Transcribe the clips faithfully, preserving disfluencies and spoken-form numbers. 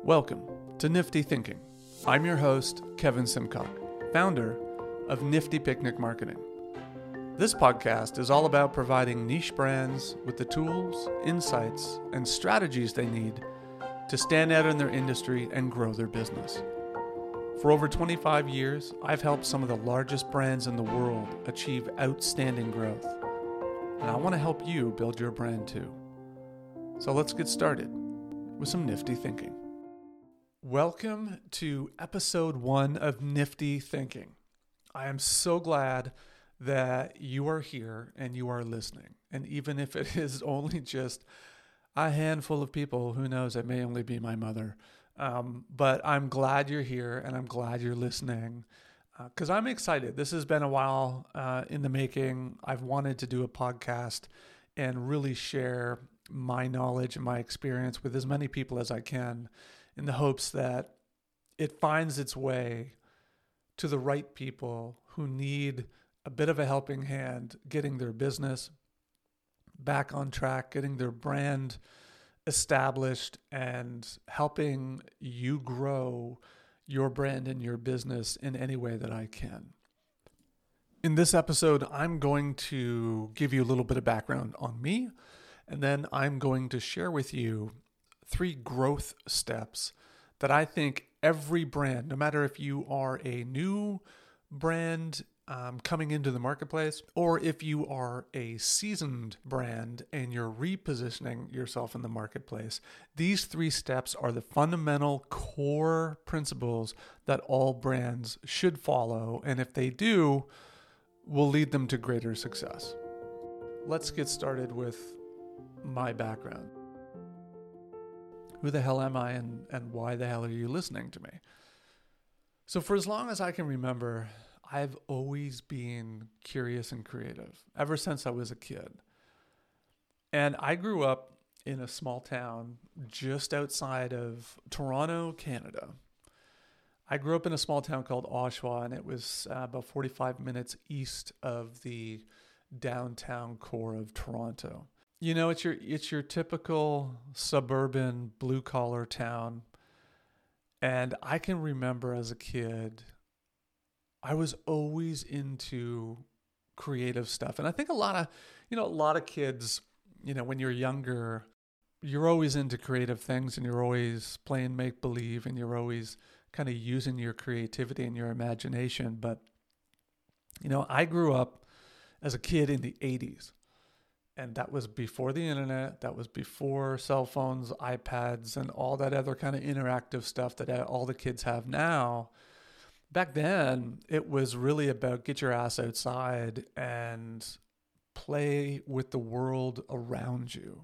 Welcome to Nifty Thinking. I'm your host, Kevin Simcock, founder of Nifty Picnic Marketing. This podcast is all about providing niche brands with the tools, insights, and strategies they need to stand out in their industry and grow their business. For over twenty-five years, I've helped some of the largest brands in the world achieve outstanding growth. And I want to help you build your brand too. So let's get started with some nifty thinking. Welcome to episode one of Nifty Thinking. I am so glad that you are here and you are listening. And even if it is only just a handful of people, who knows, it may only be my mother. Um, but I'm glad you're here and I'm glad you're listening because uh, I'm excited. This has been a while uh, in the making. I've wanted to do a podcast and really share my knowledge and my experience with as many people as I can, in the hopes that it finds its way to the right people who need a bit of a helping hand getting their business back on track, getting their brand established, and helping you grow your brand and your business in any way that I can. In this episode, I'm going to give you a little bit of background on me, and then I'm going to share with you three growth steps that I think every brand, no matter if you are a new brand um, coming into the marketplace, or if you are a seasoned brand and you're repositioning yourself in the marketplace, these three steps are the fundamental core principles that all brands should follow. And if they do, will lead them to greater success. Let's get started with my background. Who the hell am I and, and why the hell are you listening to me? So for as long as I can remember, I've always been curious and creative ever since I was a kid. And I grew up in a small town just outside of Toronto, Canada. I grew up in a small town called Oshawa, and it was uh, about forty-five minutes east of the downtown core of Toronto. You know, it's your it's your typical suburban blue-collar town. And I can remember as a kid, I was always into creative stuff. And I think a lot of, you know, a lot of kids, you know, when you're younger, you're always into creative things and you're always playing make-believe and you're always kind of using your creativity and your imagination. But, you know, I grew up as a kid in the eighties. And that was before the internet, that was before cell phones, iPads, and all that other kind of interactive stuff that all the kids have now. Back then, it was really about get your ass outside and play with the world around you.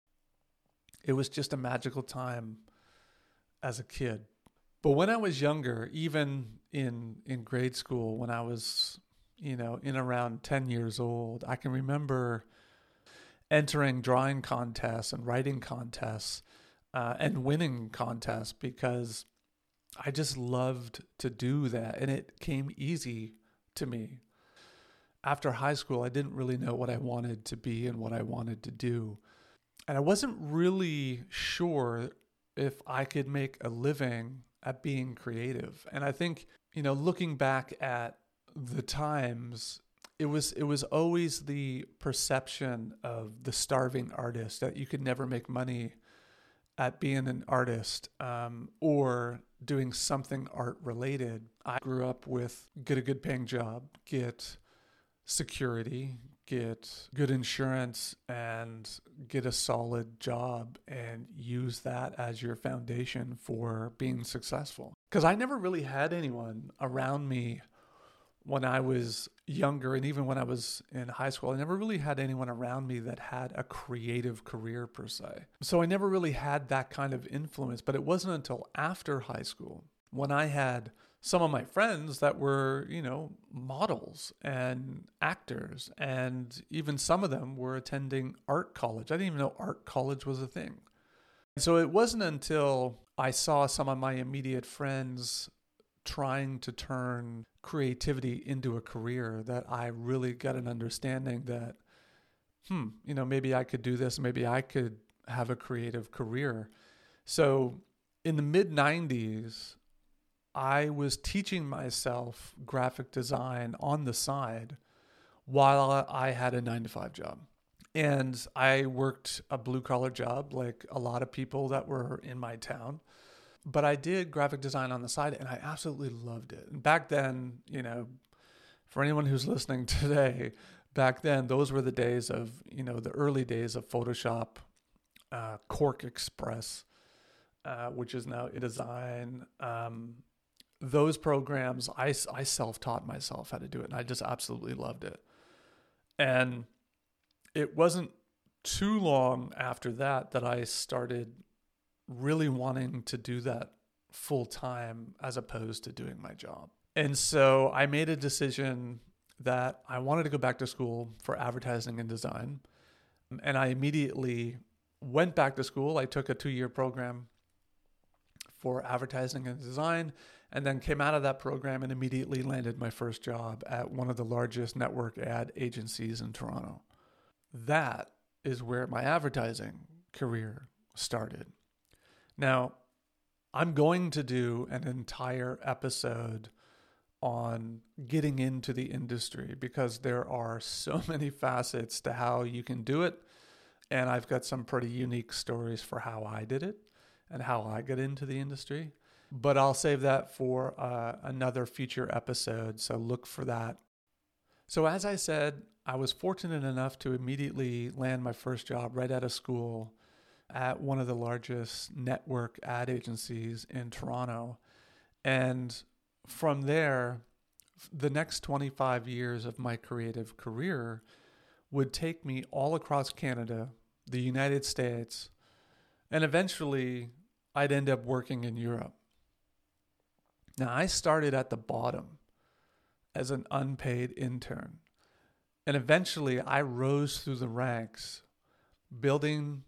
It was just a magical time as a kid. But when I was younger, even in in grade school, when I was, you know, in around ten years old, I can remember entering drawing contests and writing contests uh, and winning contests because I just loved to do that. And it came easy to me. After high school, I didn't really know what I wanted to be and what I wanted to do. And I wasn't really sure if I could make a living at being creative. And I think, you know, looking back at the times, It was it was always the perception of the starving artist, that you could never make money at being an artist um, or doing something art related. I grew up with get a good paying job, get security, get good insurance, and get a solid job and use that as your foundation for being successful. Because I never really had anyone around me when I was younger, and even when I was in high school, I never really had anyone around me that had a creative career per se. So I never really had that kind of influence, but it wasn't until after high school when I had some of my friends that were, you know, models and actors, and even some of them were attending art college. I didn't even know art college was a thing. So it wasn't until I saw some of my immediate friends trying to turn creativity into a career that I really got an understanding that, hmm, you know, maybe I could do this. Maybe I could have a creative career. So in the mid nineties, I was teaching myself graphic design on the side while I had a nine to five job. And I worked a blue collar job like a lot of people that were in my town. But I did graphic design on the side and I absolutely loved it. And back then, you know, for anyone who's listening today, back then, those were the days of, you know, the early days of Photoshop, uh, Cork Express, uh, which is now InDesign. Um, those programs, I, I self-taught myself how to do it. And I just absolutely loved it. And it wasn't too long after that that I started really wanting to do that full time as opposed to doing my job. And so I made a decision that I wanted to go back to school for advertising and design. And I immediately went back to school. I took a two-year program for advertising and design, and then came out of that program and immediately landed my first job at one of the largest network ad agencies in Toronto. That is where my advertising career started. Now, I'm going to do an entire episode on getting into the industry because there are so many facets to how you can do it. And I've got some pretty unique stories for how I did it and how I got into the industry. But I'll save that for uh, another future episode, so look for that. So as I said, I was fortunate enough to immediately land my first job right out of school at one of the largest network ad agencies in Toronto. And from there, the next twenty-five years of my creative career would take me all across Canada, the United States, and eventually I'd end up working in Europe. Now, I started at the bottom as an unpaid intern, and eventually I rose through the ranks, building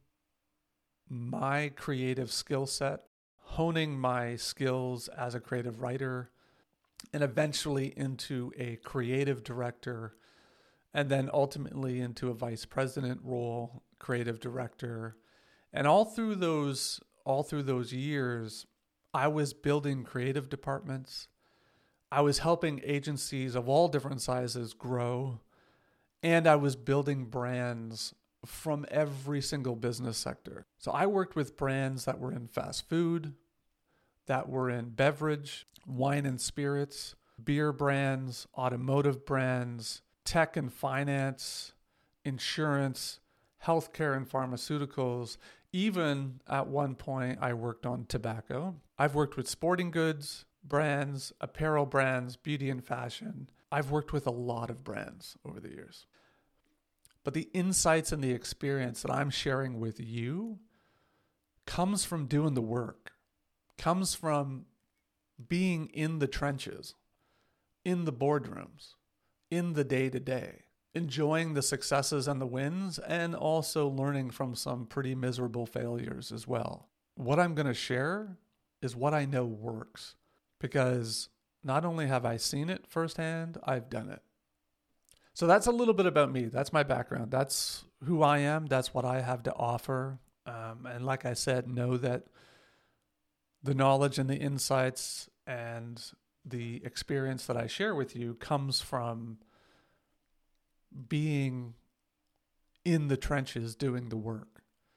my creative skill set, honing my skills as a creative writer, and eventually into a creative director, and then ultimately into a vice president role, creative director. And all through those, all through those years, I was building creative departments. I was helping agencies of all different sizes grow, and I was building brands from every single business sector. So I worked with brands that were in fast food, that were in beverage, wine and spirits, beer brands, automotive brands, tech and finance, insurance, healthcare and pharmaceuticals. Even at one point, I worked on tobacco. I've worked with sporting goods, brands, apparel brands, beauty and fashion. I've worked with a lot of brands over the years. But the insights and the experience that I'm sharing with you comes from doing the work, comes from being in the trenches, in the boardrooms, in the day-to-day, enjoying the successes and the wins, and also learning from some pretty miserable failures as well. What I'm going to share is what I know works, because not only have I seen it firsthand, I've done it. So that's a little bit about me. That's my background. That's who I am. That's what I have to offer. Um, and like I said, know that the knowledge and the insights and the experience that I share with you comes from being in the trenches doing the work.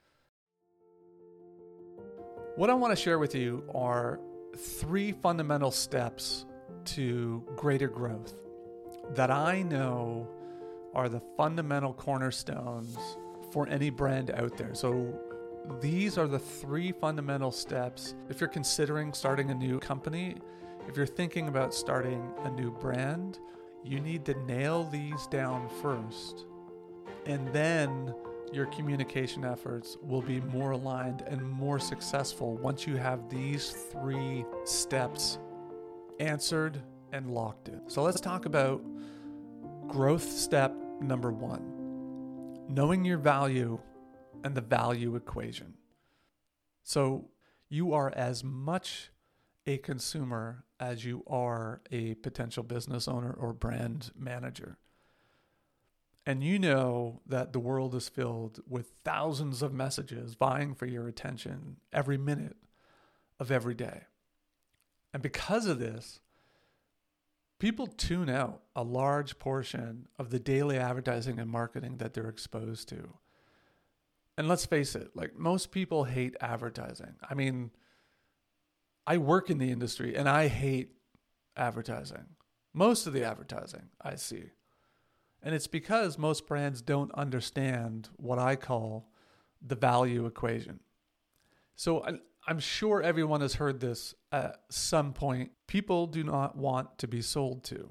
What I want to share with you are three fundamental steps to greater growth that I know are the fundamental cornerstones for any brand out there. So these are the three fundamental steps. If you're considering starting a new company, if you're thinking about starting a new brand, you need to nail these down first. And then your communication efforts will be more aligned and more successful once you have these three steps answered and locked in. So let's talk about growth step number one, knowing your value and the value equation. So you are as much a consumer as you are a potential business owner or brand manager. And you know that the world is filled with thousands of messages vying for your attention every minute of every day. And because of this, people tune out a large portion of the daily advertising and marketing that they're exposed to. And let's face it, like most people hate advertising. I mean, I work in the industry and I hate advertising. Most of the advertising I see. And it's because most brands don't understand what I call the value equation. So I, I'm sure everyone has heard this at some point. People do not want to be sold to.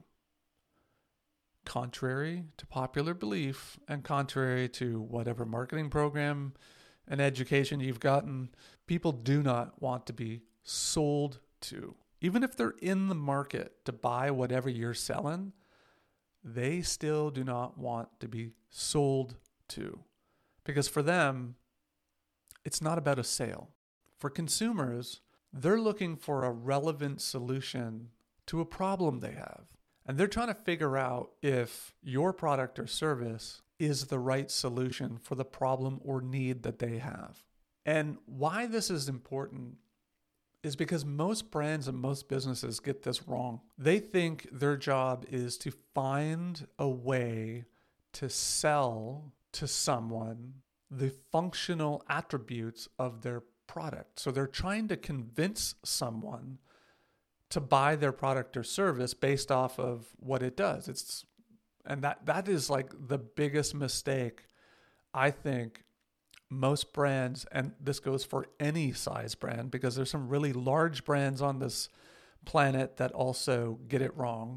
Contrary to popular belief and contrary to whatever marketing program and education you've gotten, people do not want to be sold to. Even if they're in the market to buy whatever you're selling, they still do not want to be sold to. Because for them, it's not about a sale. For consumers, they're looking for a relevant solution to a problem they have. And they're trying to figure out if your product or service is the right solution for the problem or need that they have. And why this is important is because most brands and most businesses get this wrong. They think their job is to find a way to sell to someone the functional attributes of their product. So they're trying to convince someone to buy their product or service based off of what it does. It's and that that is like the biggest mistake I think most brands, and this goes for any size brand because there's some really large brands on this planet that also get it wrong.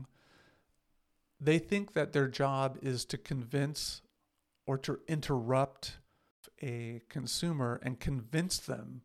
They think that their job is to convince or to interrupt a consumer and convince them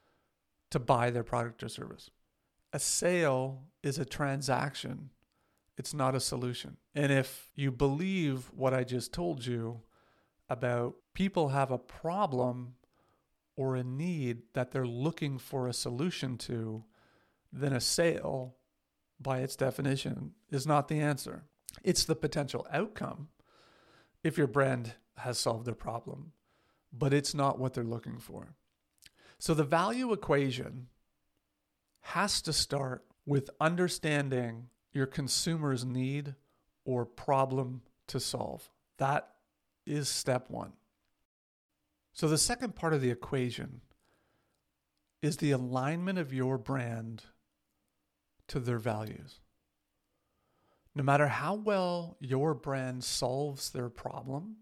to buy their product or service. A sale is a transaction. It's not a solution. And if you believe what I just told you about people have a problem or a need that they're looking for a solution to, then a sale, by its definition, is not the answer. It's the potential outcome if your brand has solved their problem, but it's not what they're looking for. So the value equation has to start with understanding your consumer's need or problem to solve. That is step one. So the second part of the equation is the alignment of your brand to their values. No matter how well your brand solves their problem,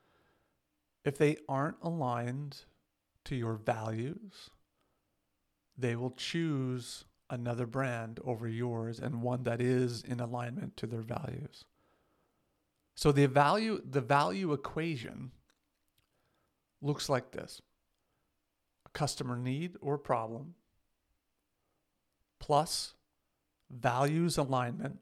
if they aren't aligned to your values, they will choose another brand over yours and one that is in alignment to their values. So the value, the value equation looks like this: a customer need or problem plus values alignment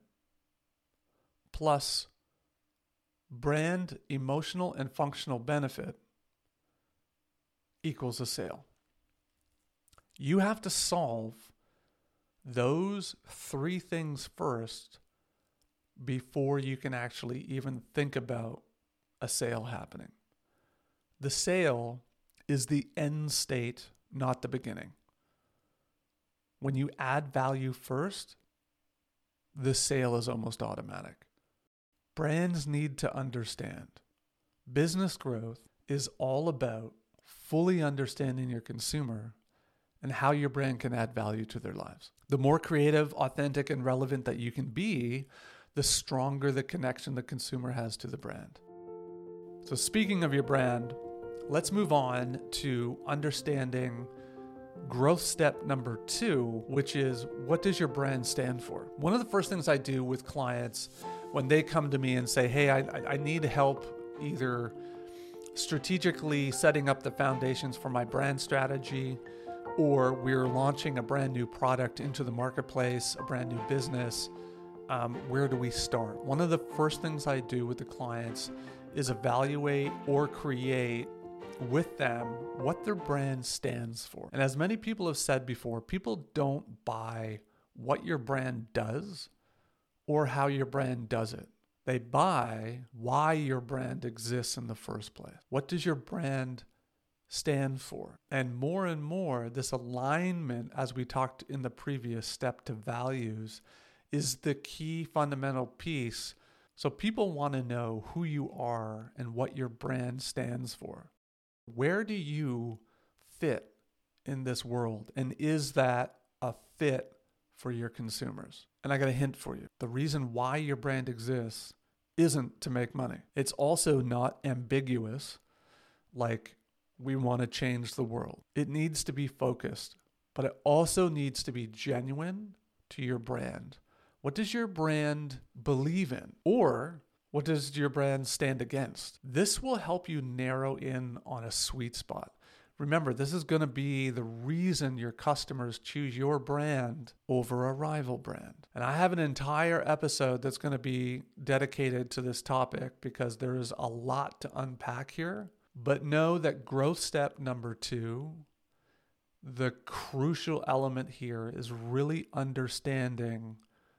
plus brand emotional and functional benefit equals a sale. You have to solve those three things first before you can actually even think about a sale happening. The sale is the end state, not the beginning. When you add value first, the sale is almost automatic. Brands need to understand business growth is all about fully understanding your consumer and how your brand can add value to their lives. The more creative, authentic, and relevant that you can be, the stronger the connection the consumer has to the brand. So speaking of your brand, let's move on to understanding growth step number two, which is, what does your brand stand for? One of the first things I do with clients when they come to me and say, hey, I, I need help either strategically setting up the foundations for my brand strategy, or we're launching a brand new product into the marketplace, a brand new business, um, where do we start? One of the first things I do with the clients is evaluate or create with them what their brand stands for. And as many people have said before, people don't buy what your brand does or how your brand does it. They buy why your brand exists in the first place. What does your brand stand for. And more and more, this alignment, as we talked in the previous step to values, is the key fundamental piece. So people want to know who you are and what your brand stands for. Where do you fit in this world? And is that a fit for your consumers? And I got a hint for you. The reason why your brand exists isn't to make money. It's also not ambiguous, like we want to change the world. It needs to be focused, but it also needs to be genuine to your brand. What does your brand believe in? Or what does your brand stand against? This will help you narrow in on a sweet spot. Remember, this is going to be the reason your customers choose your brand over a rival brand. And I have an entire episode that's going to be dedicated to this topic because there is a lot to unpack here. But know that growth step number two, the crucial element here is really understanding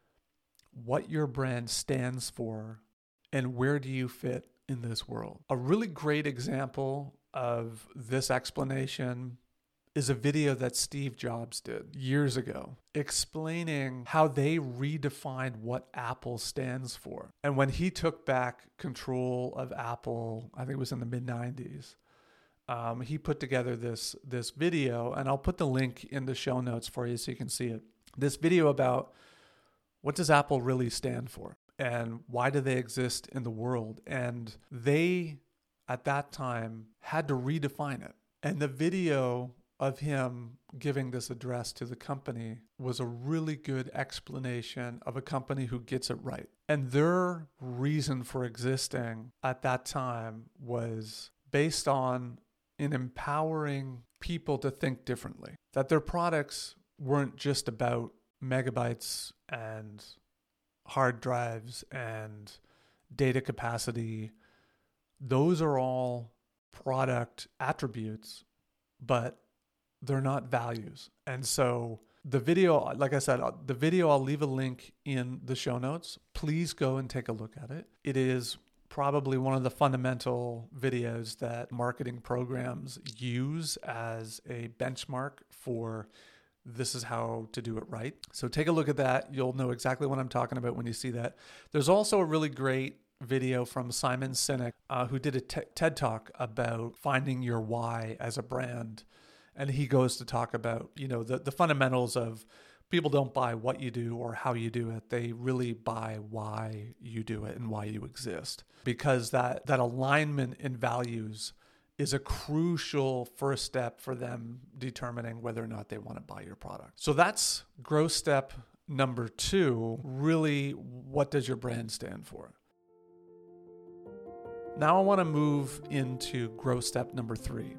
what your brand stands for and where do you fit in this world. A really great example of this explanation is a video that Steve Jobs did years ago, explaining how they redefined what Apple stands for. And when he took back control of Apple, I think it was in the mid nineties, um, he put together this, this video, and I'll put the link in the show notes for you so you can see it. This video about what does Apple really stand for and why do they exist in the world? And they, at that time, had to redefine it. And the video of him giving this address to the company was a really good explanation of a company who gets it right. And their reason for existing at that time was based on in empowering people to think differently, that their products weren't just about megabytes and hard drives and data capacity. Those are all product attributes, but they're not values. And so the video, like I said, the video, I'll leave a link in the show notes. Please go and take a look at it. It is probably one of the fundamental videos that marketing programs use as a benchmark for this is how to do it right. So take a look at that. You'll know exactly what I'm talking about when you see that. There's also a really great video from Simon Sinek, uh, who did a t- TED Talk about finding your why as a brand. And he goes to talk about, you know, the, the fundamentals of people don't buy what you do or how you do it. They really buy why you do it and why you exist. Because that, that alignment in values is a crucial first step for them determining whether or not they want to buy your product. So that's growth step number two. Really, what does your brand stand for? Now I want to move into growth step number three.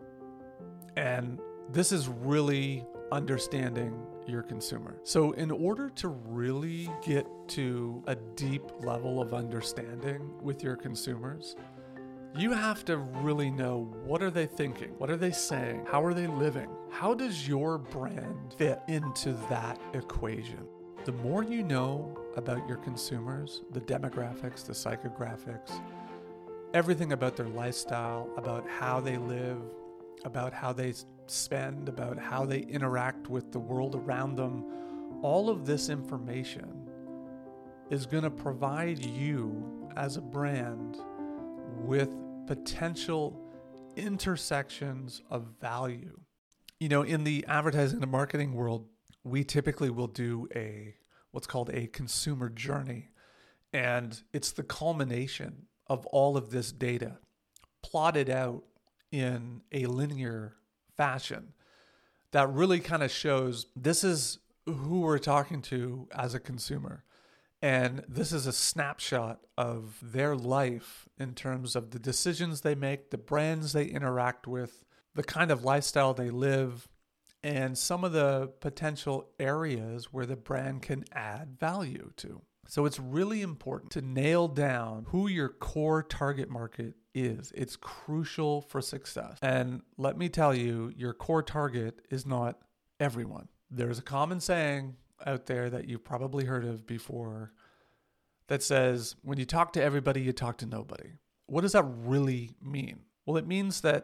And this is really understanding your consumer. So in order to really get to a deep level of understanding with your consumers, you have to really know, what are they thinking? What are they saying? How are they living? How does your brand fit into that equation? The more you know about your consumers, the demographics, the psychographics, everything about their lifestyle, about how they live, about how they spend, about how they interact with the world around them, all of this information is going to provide you as a brand with potential intersections of value. You know, in the advertising and marketing world, we typically will do a what's called a consumer journey. And it's the culmination of all of this data plotted out in a linear fashion that really kind of shows this is who we're talking to as a consumer. And this is a snapshot of their life in terms of the decisions they make, the brands they interact with, the kind of lifestyle they live, and some of the potential areas where the brand can add value to. So it's really important to nail down who your core target market is. It's crucial for success. And let me tell you, your core target is not everyone. There's a common saying out there that you've probably heard of before that says, when you talk to everybody, you talk to nobody. What does that really mean? Well, it means that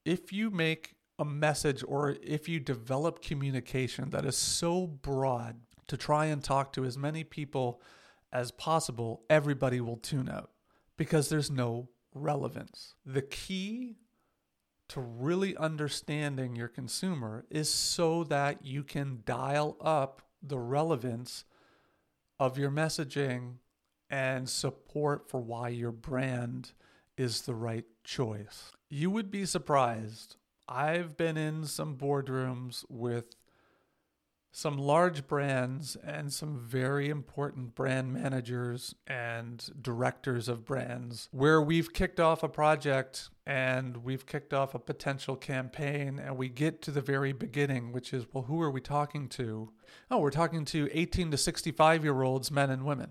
if you make a message or if you develop communication that is so broad to try and talk to as many people as possible, everybody will tune out because there's no relevance. The key to really understanding your consumer is so that you can dial up the relevance of your messaging and support for why your brand is the right choice. You would be surprised. I've been in some boardrooms with some large brands and some very important brand managers and directors of brands where we've kicked off a project and we've kicked off a potential campaign and we get to the very beginning, which is, well, who are we talking to? Oh, we're talking to eighteen to sixty-five year olds, men and women.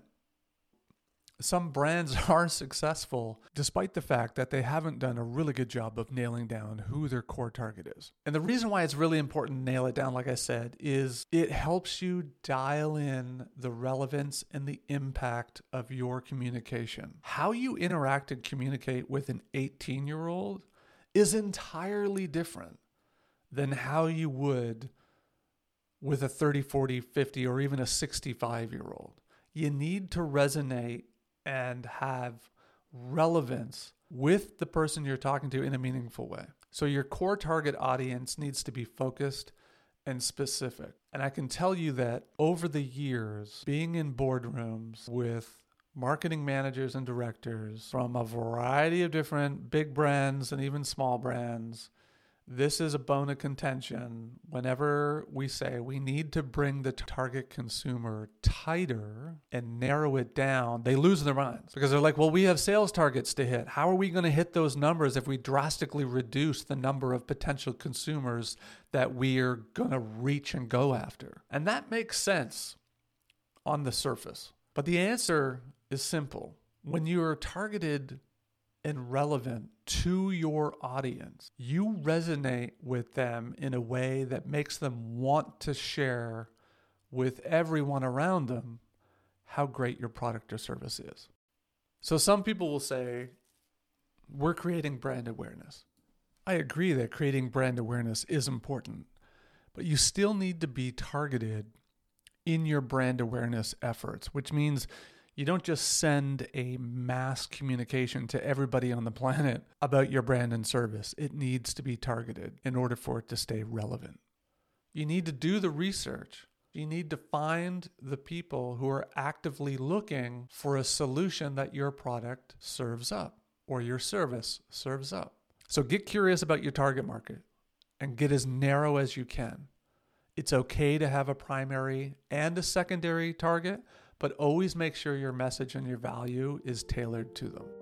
Some brands are successful despite the fact that they haven't done a really good job of nailing down who their core target is. And the reason why it's really important to nail it down, like I said, is it helps you dial in the relevance and the impact of your communication. How you interact and communicate with an eighteen-year-old is entirely different than how you would with a thirty, forty, fifty, or even a sixty-five-year-old. You need to resonate and have relevance with the person you're talking to in a meaningful way. So your core target audience needs to be focused and specific. And I can tell you that over the years, being in boardrooms with marketing managers and directors from a variety of different big brands and even small brands, this is a bone of contention whenever we say we need to bring the target consumer tighter and narrow it down. They lose their minds because they're like, well, we have sales targets to hit. How are we going to hit those numbers if we drastically reduce the number of potential consumers that we are going to reach and go after? And that makes sense on the surface. But the answer is simple. When you are targeted and relevant to your audience, you resonate with them in a way that makes them want to share with everyone around them how great your product or service is. So some people will say, we're creating brand awareness. I agree that creating brand awareness is important, but you still need to be targeted in your brand awareness efforts, which means you don't just send a mass communication to everybody on the planet about your brand and service. It needs to be targeted in order for it to stay relevant. You need to do the research. You need to find the people who are actively looking for a solution that your product serves up or your service serves up. So get curious about your target market and get as narrow as you can. It's okay to have a primary and a secondary target, but always make sure your message and your value is tailored to them.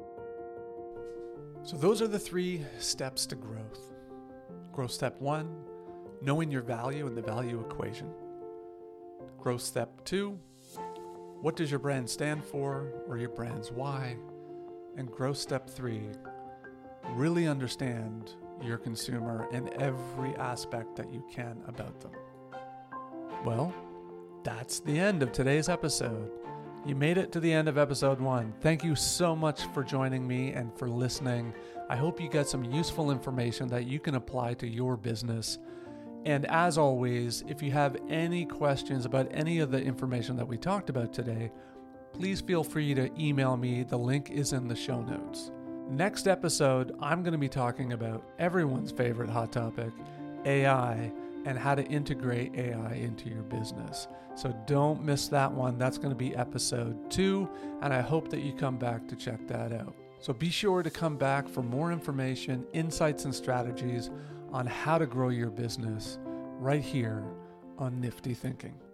So those are the three steps to growth. Growth step one, knowing your value and the value equation. Growth step two, what does your brand stand for or your brand's why? And growth step three, really understand your consumer and every aspect that you can about them. Well, that's the end of today's episode. You made it to the end of episode one. Thank you so much for joining me and for listening. I hope you get some useful information that you can apply to your business. And as always, if you have any questions about any of the information that we talked about today, please feel free to email me. The link is in the show notes. Next episode, I'm going to be talking about everyone's favorite hot topic, A I, and how to integrate A I into your business. So don't miss that one. That's going to be episode two, and I hope that you come back to check that out. So be sure to come back for more information, insights, and strategies on how to grow your business right here on Nifty Thinking.